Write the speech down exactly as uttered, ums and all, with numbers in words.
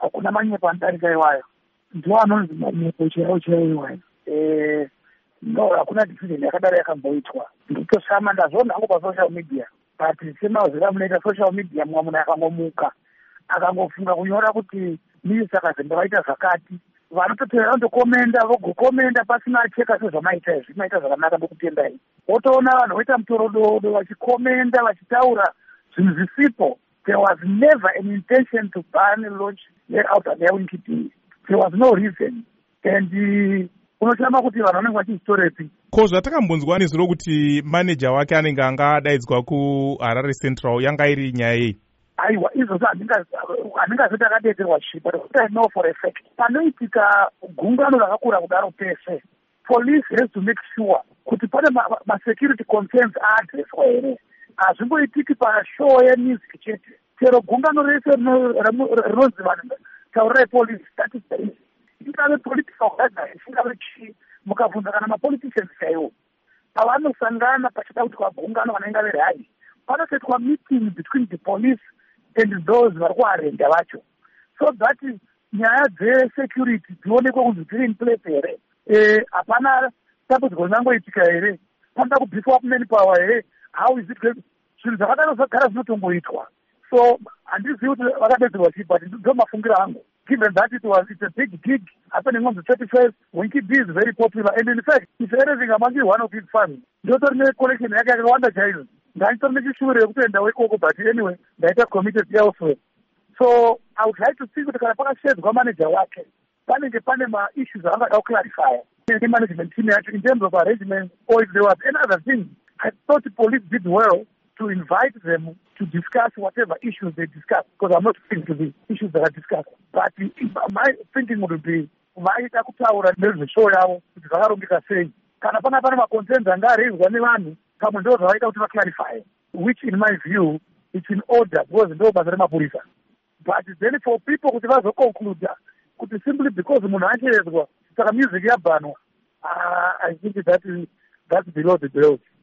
hakuna manyepo anodarika iwayo, ndiwo anonzi manyepo chaiwo chaiwo iwayo. No, hakuna decision yakadaro yakamboitwa. Ndikutosama ndazvoona hangu pasocial media, but semazera munoita social media mumwe munhu akangomuka akangofunga kunyora kuti minista kazembe vaita zvakati, vanototevera vandokomenda vogokomenda pasina cheka sezvamaita izvi, maita zvakanaka ndokutendai. Wotoona vanhu voita mutorododo vachikomenda vachitaura zvinhu zvisipo. There was never an intention to ban launch let out and Winkiti. There was no reason. And unochama kuti vanhu vanenge vachizitorepi. Ko zvatakambonzwa nezuro kuti manager wake anenge anga adaidzwa ku Harare Central yanga iri nyaya yei? Aiwa, izvozvo handingazoti akadetserwa chi, but what I know for a fact, panoitika gungano rakakura kudaro pese, police has to make sure kuti pane ma-security concerns aadreswa here. Hazvimboitiki pashow yemusic chete. Chero gungano rese rinonzi vanhu taurirai police, that is the reason. Ingave political gathering, ingave chi, mukabvunza kana ma-politicians chaiwo. Pavanosangana pachida kuti kwagungano vanenge verhai, panotoitwa meeting between the police and those vari kuarenda vacho, so that nyaya dzesecurity dzionekwe kunzi dziri in place here. Hapana dambudziko ringangoitika here, panoda kubhifwa kumeni power here. How is it going? Zvinhu zvakadaro zvagara zvinotongoitwa. So handizivi kuti vakadetserwa chii, but ndo mafungiro angu. Given that it was, it's a big gig happening on the thirty-first, Winky B is very popular, and in fact, if anything among you, one of his fans, ndotori necollection yake yakawanda chaizvo. Ndaitori nechishure yekutoenda wekoko, but anyway, ndaita committed elsewhere. So I would like to see kuti kana pakashedzwa manager wake, panenge pane ma-issues avangada kuclarify nemanagement team yacho in terms of arrangement, or if there was any other thing. I thought the police did well to invite them to discuss whatever issues they discuss, because I'm not thinking to the issues that are discussed. But my thinking would be, vaita kutaura nezveshow yavo kuti zvakarongeka sei. Kana pana pane ma-concerns anga araiswa nevanhu, pamwe ndo zvavaita kuti vaclarify, which in my view, it's in order, because ndo basa remapurisa. But then for people kuti vazoconclude kuti simply because munhu achedzwa saka music yabanwa, I think that is, that's below the belt.